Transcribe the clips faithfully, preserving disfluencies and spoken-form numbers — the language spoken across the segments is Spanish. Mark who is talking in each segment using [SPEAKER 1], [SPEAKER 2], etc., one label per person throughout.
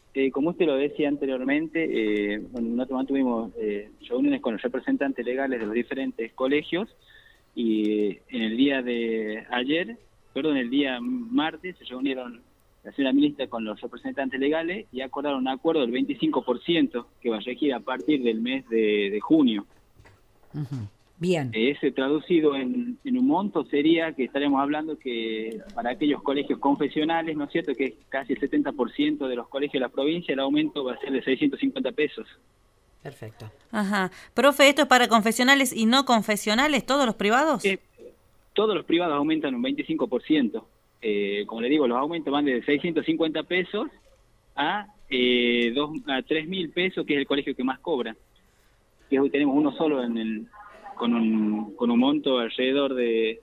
[SPEAKER 1] Eh, como usted lo decía anteriormente, eh, bueno, nosotros mantuvimos eh, reuniones con los representantes legales de los diferentes colegios y eh, en el día de ayer, perdón, el día martes se reunieron la señora ministra con los representantes legales y acordaron un acuerdo del veinticinco por ciento que va a regir a partir del mes de, de junio.
[SPEAKER 2] Uh-huh. Bien.
[SPEAKER 1] Ese traducido en, en un monto sería que estaremos hablando que para aquellos colegios confesionales, ¿no es cierto?, que es casi el setenta por ciento de los colegios de la provincia, el aumento va a ser de seiscientos cincuenta pesos.
[SPEAKER 2] Perfecto.
[SPEAKER 3] Ajá. Profe, ¿esto es para confesionales y no confesionales, todos los privados?
[SPEAKER 1] Eh, todos los privados aumentan un veinticinco por ciento. Eh, como le digo, los aumentos van de seiscientos cincuenta pesos a, eh, dos, a tres mil pesos, que es el colegio que más cobra. Que hoy tenemos uno solo en el... con un, con un monto alrededor de,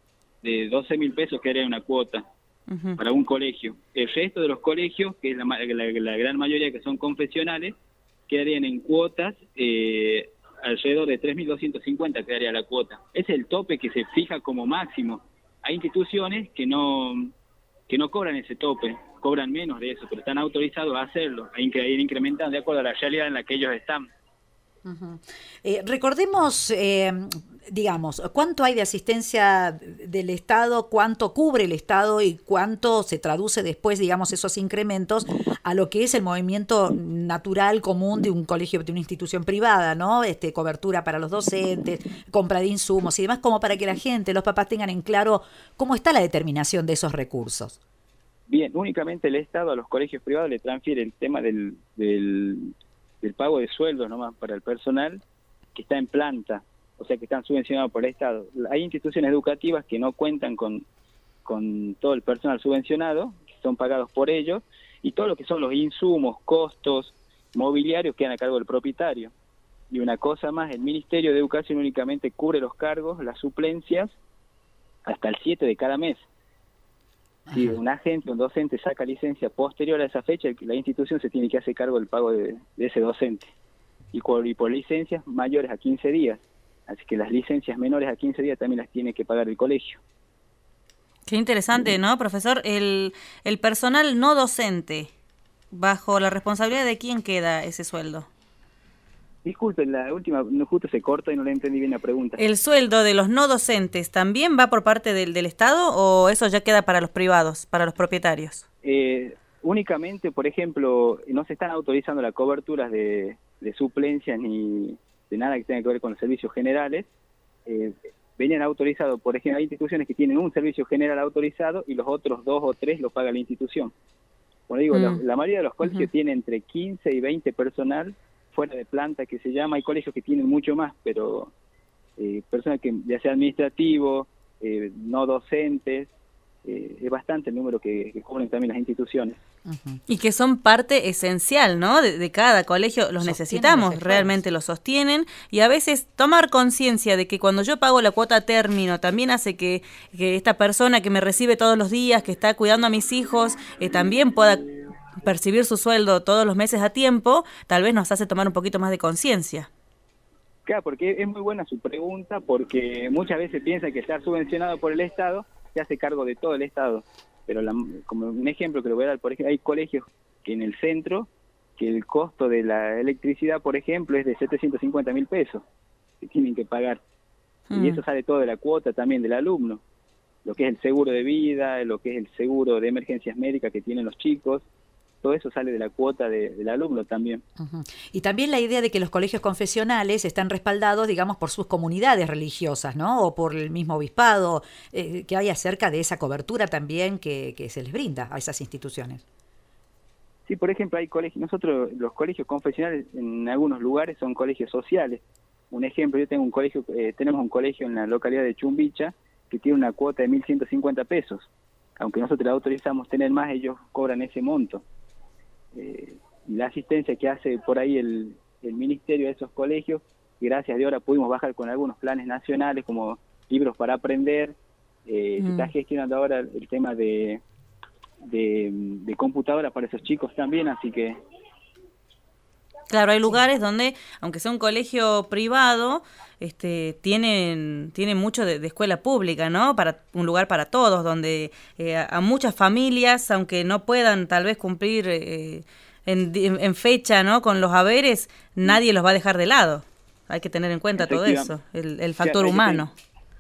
[SPEAKER 1] de doce mil pesos que haría una cuota uh-huh. para un colegio. El resto de los colegios, que es la, la, la gran mayoría que son confesionales, quedarían en cuotas eh, alrededor de tres mil doscientos cincuenta quedaría la cuota. Ese es el tope que se fija como máximo. Hay instituciones que no que no cobran ese tope, cobran menos de eso, pero están autorizados a hacerlo, a ir incrementando de acuerdo a la realidad en la que ellos están.
[SPEAKER 2] Uh-huh. Eh, recordemos, eh, digamos, cuánto hay de asistencia del Estado, cuánto cubre el Estado y cuánto se traduce después, digamos, esos incrementos a lo que es el movimiento natural común de un colegio, de una institución privada, ¿no? Este, cobertura para los docentes, compra de insumos y demás, como para que la gente, los papás tengan en claro cómo está la determinación de esos recursos.
[SPEAKER 1] Bien, únicamente el Estado a los colegios privados le transfiere el tema del... del del pago de sueldos nomás para el personal que está en planta, o sea que están subvencionados por el Estado. Hay instituciones educativas que no cuentan con, con todo el personal subvencionado, que son pagados por ellos, y todo lo que son los insumos, costos, mobiliarios quedan a cargo del propietario. Y una cosa más, el Ministerio de Educación únicamente cubre los cargos, las suplencias, hasta el siete de cada mes. Si un agente, un docente saca licencia posterior a esa fecha, la institución se tiene que hacer cargo del pago de, de ese docente. Y por, y por licencias mayores a quince días. Así que las licencias menores a quince días también las tiene que pagar el colegio.
[SPEAKER 3] Qué interesante, ¿no, profesor? El, el personal no docente, ¿bajo la responsabilidad de quién queda ese sueldo?
[SPEAKER 1] Disculpen, la última, no, justo se corta y no le entendí bien la pregunta.
[SPEAKER 3] ¿El sueldo de los no docentes también va por parte del, del Estado o eso ya queda para los privados, para los propietarios?
[SPEAKER 1] Eh, únicamente, por ejemplo, no se están autorizando las coberturas de, de suplencias ni de nada que tenga que ver con los servicios generales. Eh, venían autorizados, por ejemplo, hay instituciones que tienen un servicio general autorizado y los otros dos o tres lo paga la institución. Como digo, mm. la, la mayoría de los colegios uh-huh. tiene entre quince y veinte personal fuera de planta, que se llama. Hay colegios que tienen mucho más, pero eh, personas que ya sea administrativo, eh, no docentes, eh, es bastante el número que, que cobran también las instituciones.
[SPEAKER 3] Uh-huh. Y que son parte esencial, ¿no? De, de cada colegio, los sostienen necesitamos, realmente los sostienen, y a veces tomar conciencia de que cuando yo pago la cuota a término también hace que, que esta persona que me recibe todos los días, que está cuidando a mis hijos, eh, también pueda percibir su sueldo todos los meses a tiempo, tal vez nos hace tomar un poquito más de conciencia.
[SPEAKER 1] Claro, porque es muy buena su pregunta, porque muchas veces piensan que estar subvencionado por el Estado se hace cargo de todo el Estado. Pero la, como un ejemplo que le voy a dar, por ejemplo, hay colegios que en el centro, que el costo de la electricidad, por ejemplo, es de setecientos cincuenta mil pesos que tienen que pagar. Mm. Y eso sale todo de la cuota también del alumno. Lo que es el seguro de vida, lo que es el seguro de emergencias médicas que tienen los chicos, todo eso sale de la cuota de, del alumno también.
[SPEAKER 2] Uh-huh. Y también la idea de que los colegios confesionales están respaldados, digamos, por sus comunidades religiosas, ¿no? O por el mismo obispado, eh, que hay acerca de esa cobertura también que, que se les brinda a esas instituciones.
[SPEAKER 1] Sí, por ejemplo, hay colegios, nosotros los colegios confesionales en algunos lugares son colegios sociales. Un ejemplo, yo tengo un colegio, eh, tenemos un colegio en la localidad de Chumbicha que tiene una cuota de mil ciento cincuenta pesos. Aunque nosotros le autorizamos tener más, ellos cobran ese monto. Eh, la asistencia que hace por ahí el, el ministerio de esos colegios, y gracias a Dios ahora pudimos bajar con algunos planes nacionales como libros para aprender, eh, mm. se está gestionando ahora el tema de, de, de computadora para esos chicos también, así que...
[SPEAKER 3] Claro, hay lugares donde, aunque sea un colegio privado, este, tienen, tienen mucho de, de escuela pública, ¿no? Para un lugar para todos, donde eh, a, a muchas familias, aunque no puedan tal vez cumplir eh, en, en fecha, ¿no? Con los haberes, nadie los va a dejar de lado. Hay que tener en cuenta todo eso, el, el factor
[SPEAKER 1] claro,
[SPEAKER 3] humano.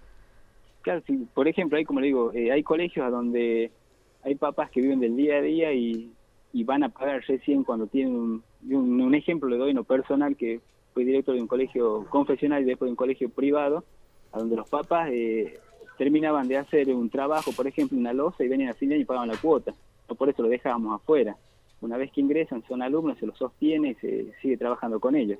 [SPEAKER 1] Claro, sí, por ejemplo, hay, como le digo, eh, hay colegios a donde hay papás que viven del día a día y, y van a pagar recién cuando tienen un, un, un ejemplo, le doy no personal, que fui director de un colegio confesional y después de un colegio privado, a donde los papás eh, terminaban de hacer un trabajo, por ejemplo, una loza, y venían a fin de año y pagaban la cuota. No por eso lo dejábamos afuera. Una vez que ingresan, son alumnos, se los sostiene y se sigue trabajando con ellos.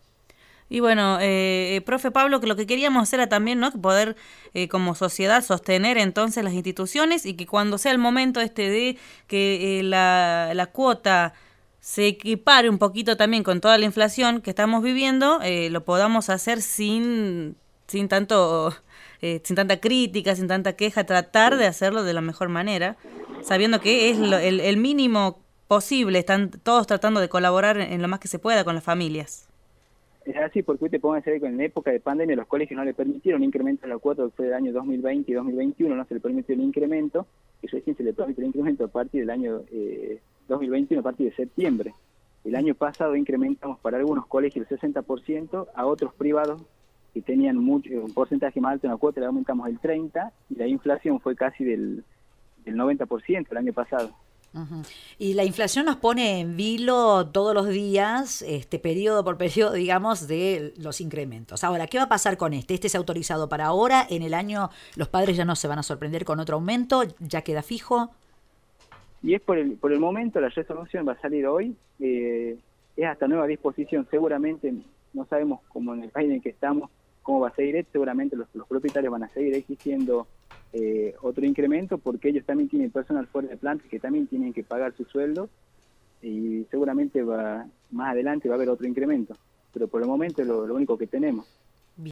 [SPEAKER 3] Y bueno, eh, profe Pablo, que lo que queríamos hacer era también, ¿no?, poder eh, como sociedad sostener entonces las instituciones y que cuando sea el momento este de que eh, la, la cuota se equipare un poquito también con toda la inflación que estamos viviendo, eh, lo podamos hacer sin, sin tanto, eh, sin tanta crítica, sin tanta queja, tratar de hacerlo de la mejor manera, sabiendo que es lo, el, el mínimo posible, están todos tratando de colaborar en lo más que se pueda con las familias.
[SPEAKER 1] Es así, porque hoy te pongo a decir que en época de pandemia los colegios no le permitieron incrementar la cuota, que fue del año dos mil veinte y dos mil veintiuno, no se le permitió el incremento, y recién se le permite el incremento a partir del año eh, dos mil veintiuno, a partir de septiembre. El año pasado incrementamos para algunos colegios el sesenta por ciento, a otros privados que tenían mucho, un porcentaje más alto en la cuota le aumentamos el treinta por ciento, y la inflación fue casi del, del noventa por ciento el año pasado.
[SPEAKER 2] Uh-huh. Y la inflación nos pone en vilo todos los días, este periodo por periodo, digamos, de los incrementos. Ahora, ¿qué va a pasar con este? Este es autorizado para ahora, en el año los padres ya no se van a sorprender con otro aumento, ya queda fijo.
[SPEAKER 1] Y es por el, por el momento, la resolución va a salir hoy, eh, es hasta nueva disposición, seguramente no sabemos cómo en el país en el que estamos, cómo va a seguir, seguramente los, los propietarios van a seguir exigiendo Eh, otro incremento porque ellos también tienen personal fuera de planta que también tienen que pagar su sueldo y seguramente va más adelante va a haber otro incremento, pero por el momento es lo, lo único que tenemos.